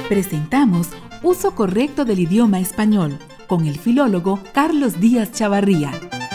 Presentamos Uso Correcto del Idioma Español con el filólogo Carlos Díaz Chavarría.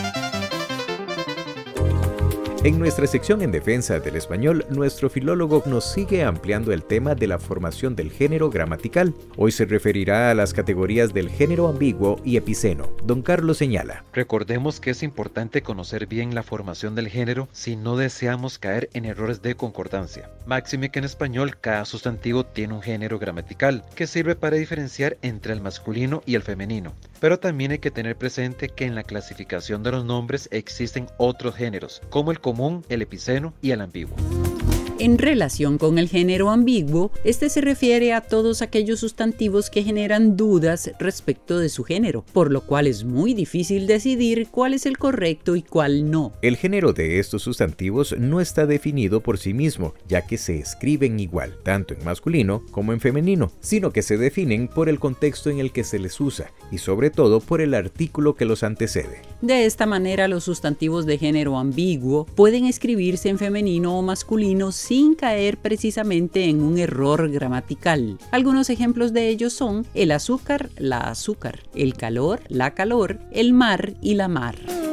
En nuestra sección en defensa del español, nuestro filólogo nos sigue ampliando el tema de la formación del género gramatical. Hoy se referirá a las categorías del género ambiguo y epiceno. Don Carlos señala: recordemos que es importante conocer bien la formación del género si no deseamos caer en errores de concordancia. Máxime que en español cada sustantivo tiene un género gramatical que sirve para diferenciar entre el masculino y el femenino. Pero también hay que tener presente que en la clasificación de los nombres existen otros géneros, como el común, el epiceno y el ambiguo. En relación con el género ambiguo, este se refiere a todos aquellos sustantivos que generan dudas respecto de su género, por lo cual es muy difícil decidir cuál es el correcto y cuál no. El género de estos sustantivos no está definido por sí mismo, ya que se escriben igual, tanto en masculino como en femenino, sino que se definen por el contexto en el que se les usa y sobre todo por el artículo que los antecede. De esta manera, los sustantivos de género ambiguo pueden escribirse en femenino o masculino sin caer precisamente en un error gramatical. Algunos ejemplos de ellos son el azúcar, la azúcar, el calor, la calor, el mar y la mar.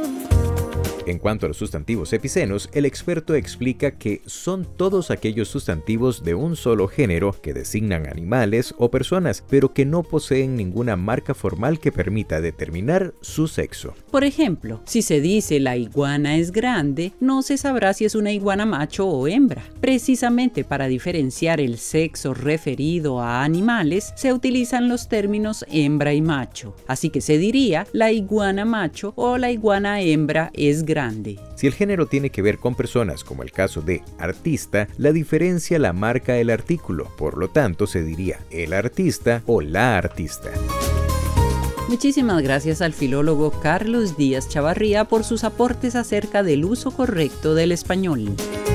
En cuanto a los sustantivos epicenos, el experto explica que son todos aquellos sustantivos de un solo género que designan animales o personas, pero que no poseen ninguna marca formal que permita determinar su sexo. Por ejemplo, si se dice la iguana es grande, no se sabrá si es una iguana macho o hembra. Precisamente para diferenciar el sexo referido a animales, se utilizan los términos hembra y macho. Así que se diría la iguana macho o la iguana hembra es grande. Si el género tiene que ver con personas, como el caso de artista, la diferencia la marca el artículo, por lo tanto se diría el artista o la artista. Muchísimas gracias al filólogo Carlos Díaz Chavarría por sus aportes acerca del uso correcto del español.